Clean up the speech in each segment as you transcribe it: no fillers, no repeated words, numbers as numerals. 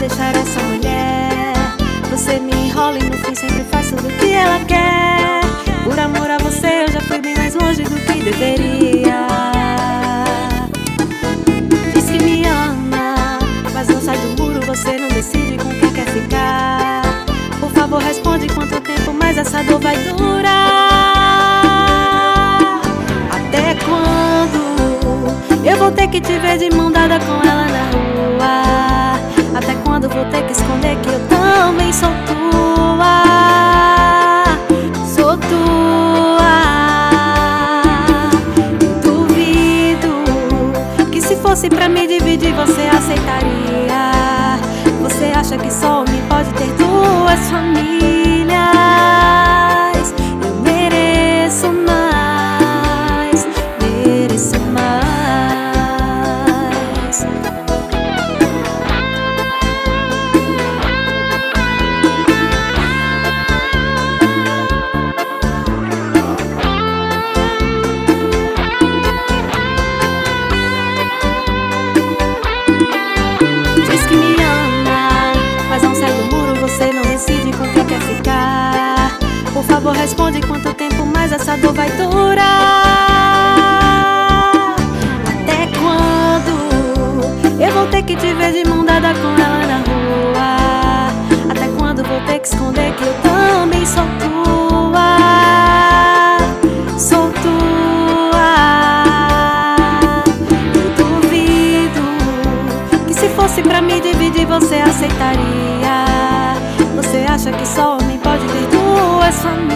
deixar essa mulher. Você me enrola e no fim sempre faz tudo o que ela quer. Por amor a você eu já fui bem mais longe do que deveria. Diz que me ama, mas não sai do muro. Você não decide com quem quer ficar. Por favor responde quanto tempo mais essa dor vai durar. Até quando eu vou ter que te ver de mão dada com ela na rua? Até quando vou ter que esconder que eu também sou tua? Sou tua. Eu duvido que se fosse pra me dividir você aceitaria. Você acha que só homem pode ter duas famílias? Eu mereço mais, mereço mais. Diz que me ama, mas não sai do muro. Você não decide com quem quer ficar. Por favor responde quanto tempo mais essa dor vai durar. Até quando eu vou ter que te ver de mão dada com ela na rua? Até quando vou ter que esconder que eu também sou tua? Sou tua. Eu duvido que se fosse pra me dividir você aceitaria. Você acha que só homem pode ter duas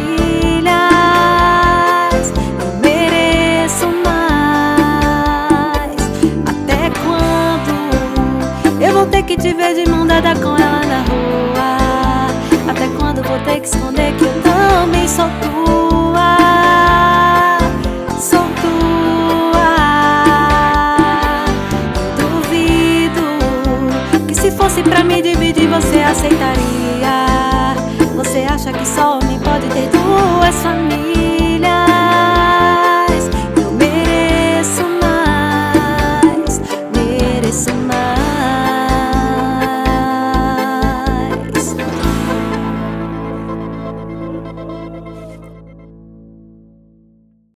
famílias? Eu mereço mais. Até quando eu vou ter que te ver de mão dada com ela na rua? Até quando vou ter que esconder que eu também sou tua? Sou tua. Eu duvido que se fosse pra me dividir você aceitaria. Você acha que só homem pode ter duas famílias?